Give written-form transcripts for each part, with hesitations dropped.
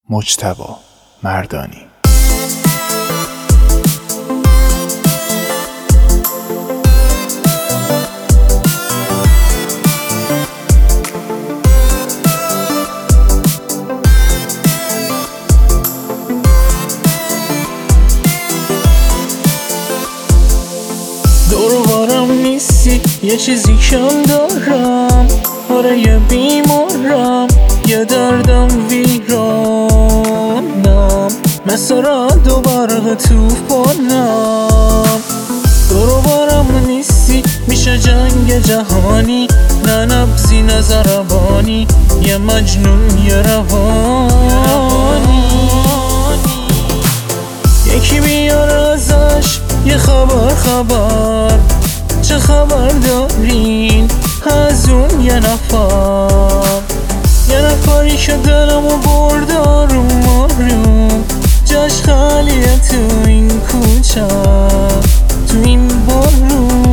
مجتبی مردانی. دور و برم نیستی، یه چیزی کم دارم. آره یه بیمارم، یه دردم ویرانم، مثل رد و برق توفانم. دور و برم نیستی، میشه جنگ جهانی. نه نبضی نه ضربانی، یه مجنون یه روانی. یکی بیار ازش یه خبر چه خبر دارین از اون یه نفری که دلمو برد آروم آروم. جاش خالیه تو این کوچه، تو این بارون.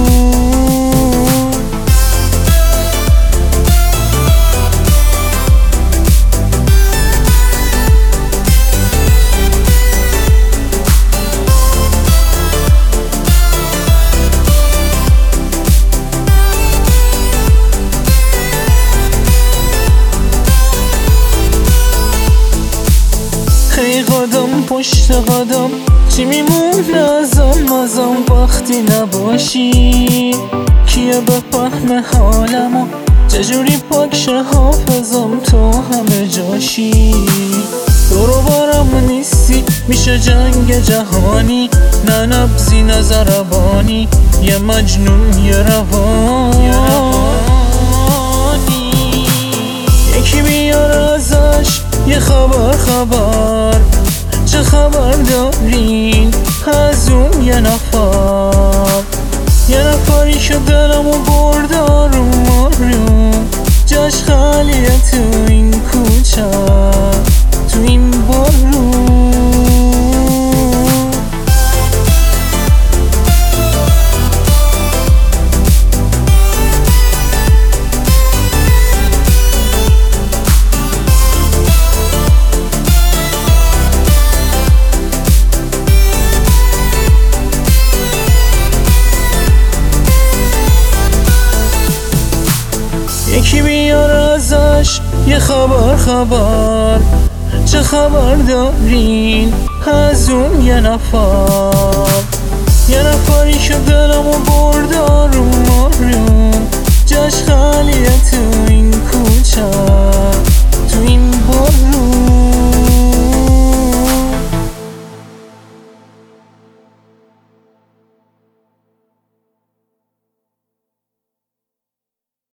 ای قدم پشت قدم، چی میمونه ازم وقتی نباشی؟ کیه بفهمه حالمو، چجوری پاک شه حافظم تو همه جاشی؟ دور و برم نیستی، میشه جنگ جهانی. نه نبضی نه ضربانی، یه مجنون یه روانی. یکی بیار ازش یه خبر چه خبر دارین از اون یه نفری که دلمو برد آروم آروم. جاش خالیه تو این کوچه، تو این بارون. یکی بیار ازش یه خبر چه خبر دارین از اون یه نفری که دلمو برد آروم آروم. جاش خالیه تو این کوچه، تو این بارون.